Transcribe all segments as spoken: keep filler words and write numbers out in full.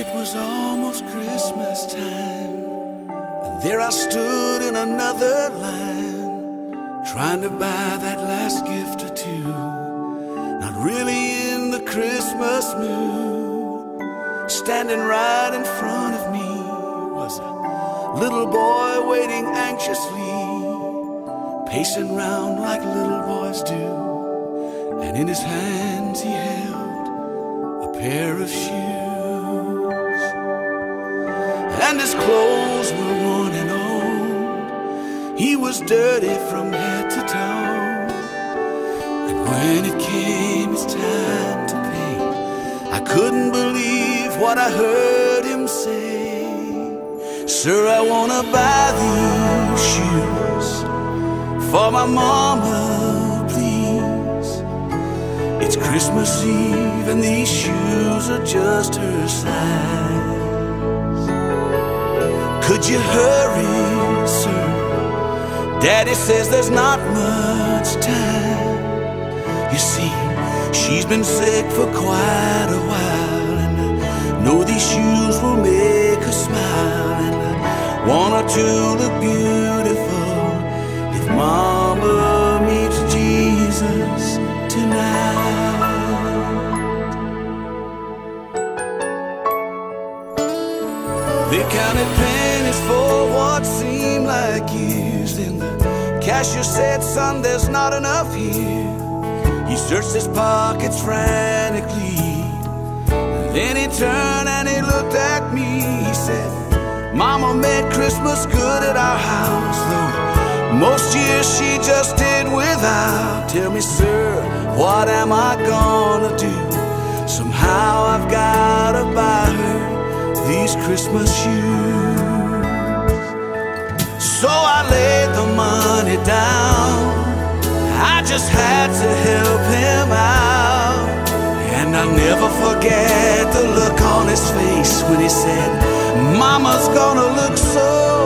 It was almost Christmas time, and there I stood in another line, trying to buy that last gift or two. Not really in the Christmas mood. Standing right in front of me was a little boy waiting anxiously, pacing round like little boys do, and in his hands he held a pair of shoes. And his clothes were worn and old, he was dirty from head to toe. And when it came his time to pay, I couldn't believe what I heard him say. Sir, I wanna buy these shoes for my mama, please. It's Christmas Eve and these shoes are just her size. Could you hurry, sir? Daddy says there's not much time. You see, she's been sick for quite a while, and I know these shoes will make her smile, and I want her to look beautiful if Mama meets Jesus tonight. They counted pennies for what seemed like years, then the cashier said, son, there's not enough here. He searched his pockets frantically, then he turned and he looked at me. He said, Mama made Christmas good at our house, though most years she just did without. Tell me, sir, what am I gonna do? Somehow I've gotta buy her these Christmas shoes. So I laid the money down, I just had to help him out. And I'll never forget the look on his face when he said, Mama's gonna look so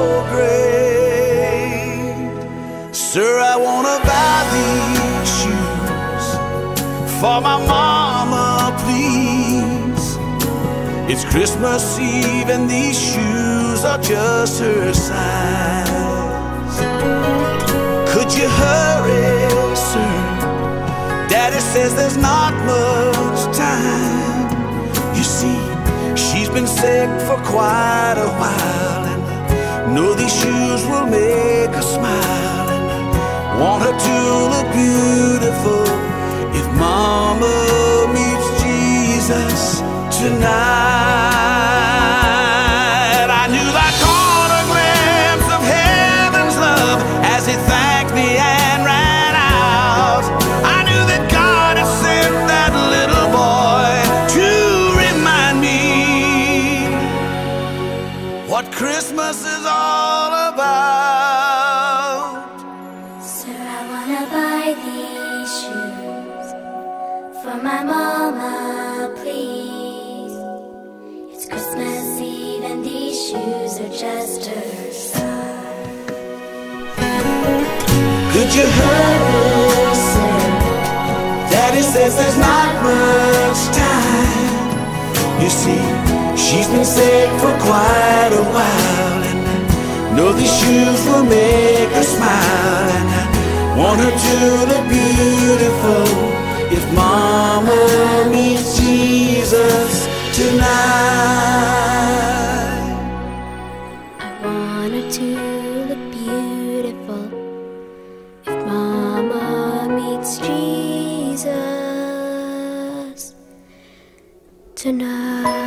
great. Sir, I wanna buy these shoes for my mama, please. It's Christmas Eve and these shoes are just her size. Could you hurry, sir? Daddy says there's not much time. You see, she's been sick for quite a while, and I know these shoes will make her smile, and I want her to look beautiful if Mama meets Jesus tonight. I knew I caught a glimpse of heaven's love as he thanked me and ran out. I knew that God had sent that little boy to remind me what Christmas is all about. Sir, I wanna buy these shoes for my mama, please. It's Christmas Eve and these shoes are just her size. Could you hurry, sir? Daddy says there's not much time. You see, she's been sick for quite a while, and I know these shoes will make her smile, and I want her to look beautiful if Mama meets Jesus tonight. I want her to look beautiful if Mama meets Jesus tonight.